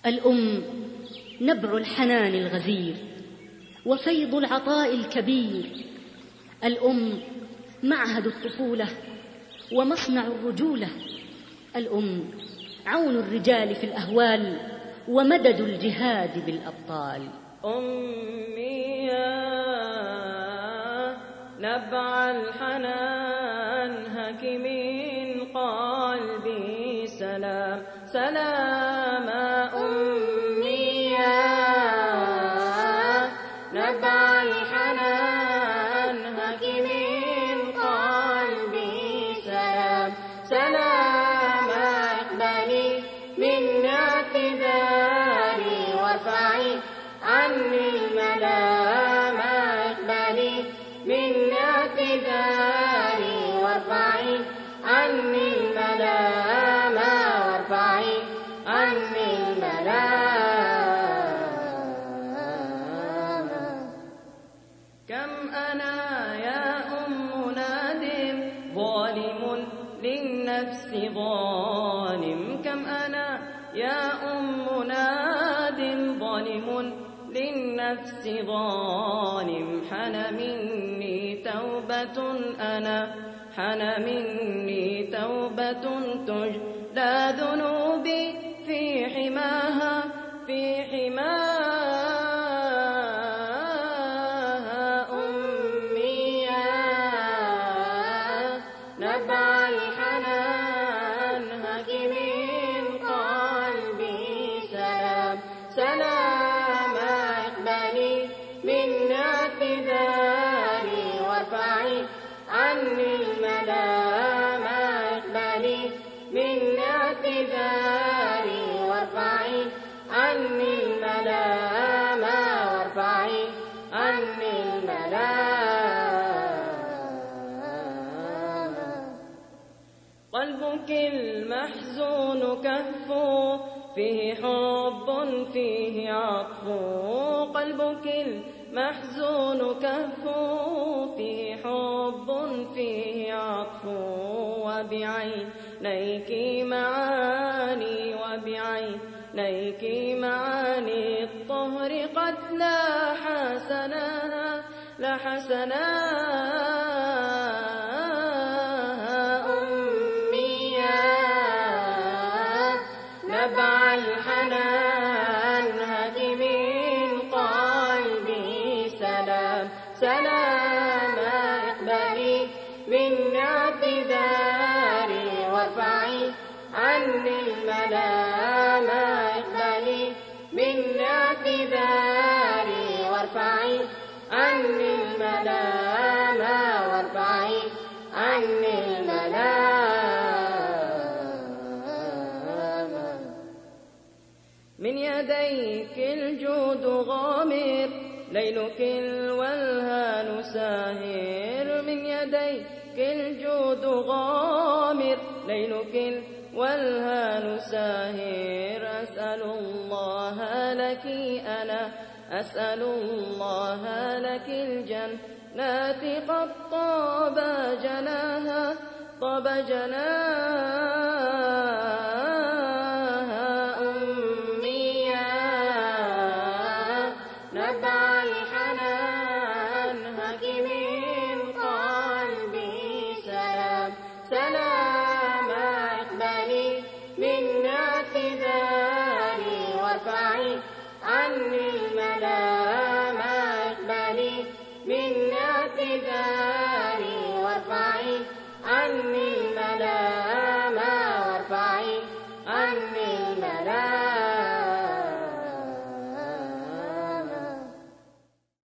الأم نبع الحنان الغزير وفيض العطاء الكبير. الأم معهد الطفولة ومصنع الرجولة. الأم عون الرجال في الأهوال ومدد الجهاد بالأبطال. أمي يا نبع الحنان هك من قلبي سلام سلام. أمي يا نبع الحنان هك من قلبي سلام سلام. اقبلي من اعتذاري وارفعي عني الملام. اقبلي من اعتذاري وارفعي عني الملام. وارفعي عني الملام. كم أنا يا أم نادم ظالم للنفس ظالم. كم أنا يا أم نادم ظالم للنفس ظالم. حن مني توبة أنا حن مني توبة تجلى ذنوبي في حماها في حماها. أمي يا نبع الحنان هك من قلبي سلام سلام. اقبلي من اعتذاري وارفعي عني الملام. اقبلي من اعتذاري وارفعي عني الملام. وارفعي عني الملام. قلبك المحزون كهف فيه حب فيه عطف. قلبك المحزون كهف فيه حب فيه عطف. وبعينيك معاني وبعينيك معاني الطهر قد لاح سناها لاح سناها. أمي يا نبع الحنان هك من قلبي سلام سلام. اقبلي من اعتذاري وارفعي عني الملام. اقبلي من اعتذاري وارفعي عني الملام. وارفعي عني الملام. من يديك الجود غامر ليلك الولهان ساهر. من يديك الجود غامر ليلك الولهان ساهر. أسأل الله لك أنا أسأل الله لك الجنات قد طاب جناها طاب جناها. أمي يا نبع الحنان هك من قلبي سلام سلام. اقبلي من اعتذاري وارفعي عني